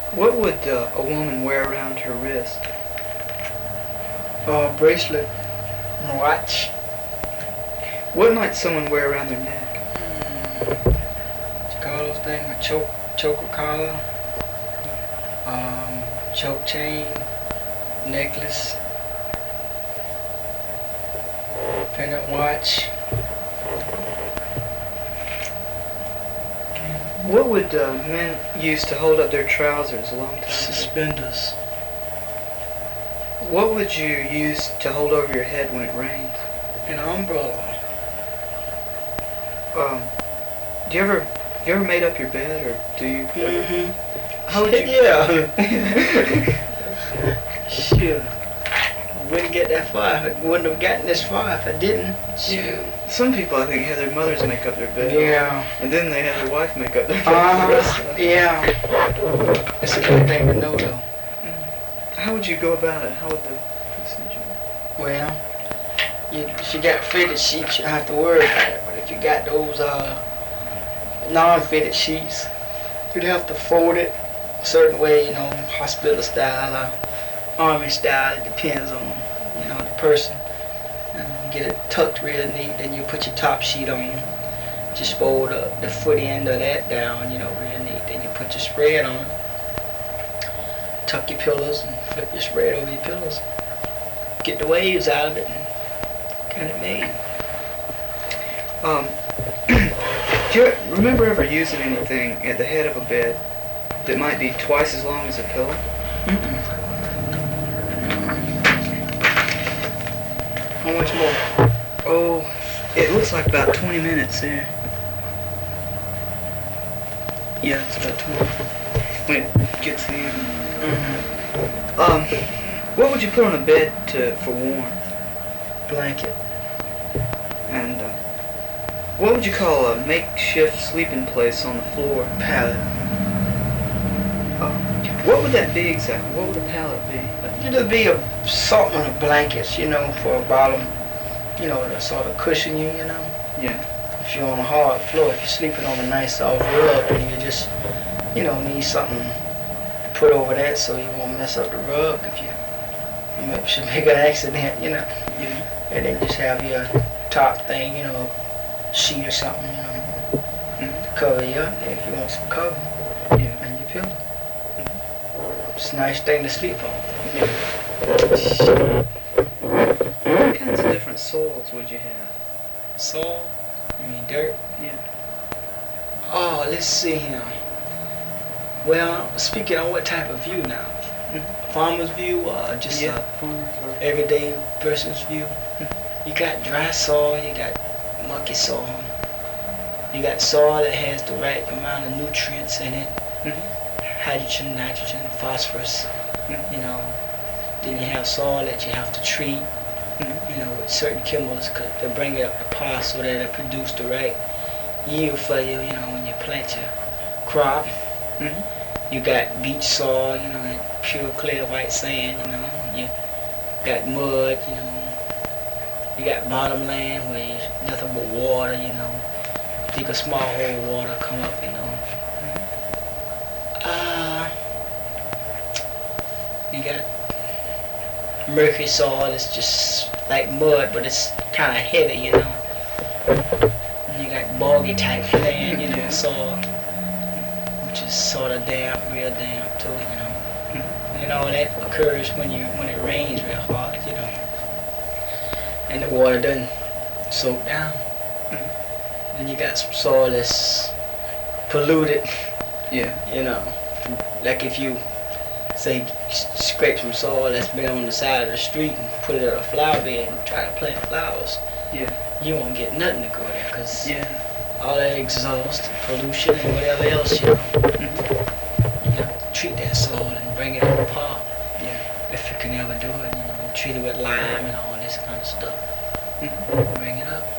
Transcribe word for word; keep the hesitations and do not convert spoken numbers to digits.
What would uh, a woman wear around her wrist? Uh, bracelet, and watch. What might someone wear around their neck? Mm. What you call those things? A choke, choker collar, um, choke chain, necklace, pendant watch. What would uh, men use to hold up their trousers a long time ago? Suspenders. What would you use to hold over your head when it rains? An umbrella. Um, do you ever, do you ever made up your bed, or do you? Mm-hmm. How would you? Yeah. Sure. I wouldn't get that far. I wouldn't have gotten this far if I didn't. Shoot. Some people, I think, have their mothers make up their bed. Yeah. And then they have their wife make up their bed. Uh, for the rest of them. yeah. It's a good thing to know, though. How would you go about it? How would the procedure? Well, you, if you got fitted sheets, you don't have to worry about it. But if you got those uh, non-fitted sheets, you'd have to fold it a certain way, you know, hospital style or army style. It depends on, you know, the person. Um, get it tucked real neat, then you put your top sheet on. Just fold uh, the foot end of that down, you know, real neat. Then you put your spread on. Tuck your pillows and flip your spread over your pillows. Get the waves out of it and get it made. Um, do you remember ever using anything at the head of a bed that might be twice as long as a pillow? Mm-mm. How much more? Oh, it looks like about twenty minutes there. Yeah, it's about twenty. When it gets the evening. Mm-hmm. Um, what would you put on a bed to for warmth? Blanket. And uh, what would you call a makeshift sleeping place on the floor? Pallet. Uh, what would that be exactly? What would a pallet be? It'd be a salt on the blankets, you know, for a bottom, you know, to sort of cushion you, you know. Yeah. If you're on a hard floor, if you're sleeping on a nice soft rug, and you just, you know, need something to put over that so you won't mess up the rug if you, you may- should make an accident, you know. Yeah. And then just have your top thing, you know, a sheet or something, you know, Mm-hmm. to cover you up there if you want some cover. Yeah. And your pillow. It's a nice thing to sleep on. What kinds of different soils would you have? Soil, I mean dirt. Yeah. Oh, let's see here. Well, speaking on what type of view now? Mhm. Farmer's view or just Yeah. a Farmers or everyday person's view? You got dry soil, you got mucky soil. You got soil that has the right amount of nutrients in it. Mhm. Hydrogen, nitrogen, phosphorus, Mhm. you know. Then you have soil that you have to treat, Mhm. you know, with certain chemicals c- to bring it up to par so that it produce the right yield for you, you know, when you plant your crop. Mhm. You got beach soil, you know, that pure clear white sand, you know. You got mud, you know. You got bottomland where you nothing but water, you know. Dig a small hole of water, come up, you know. Uh, you got mercury soil, it's just like mud, but it's kind of heavy, you know. And you got boggy type land, you know, Yeah. soil, which is sort of damp, real damp too, you know. And all that occurs when you when it rains real hard, you know. And the water doesn't soak down. Then you got some soil that's polluted, Yeah. you know. Like if you say s- scrape some soil that's been on the side of the street and put it in a flower bed and try to plant flowers, Yeah. you won't get nothing to grow there because Yeah. all that exhaust, pollution, and whatever else, you know. Mhm. You gotta treat that soil and bring it up apart. Yeah. If you can ever do it, you know, treat it with lime and all this kind of stuff. Mhm. Bring it up.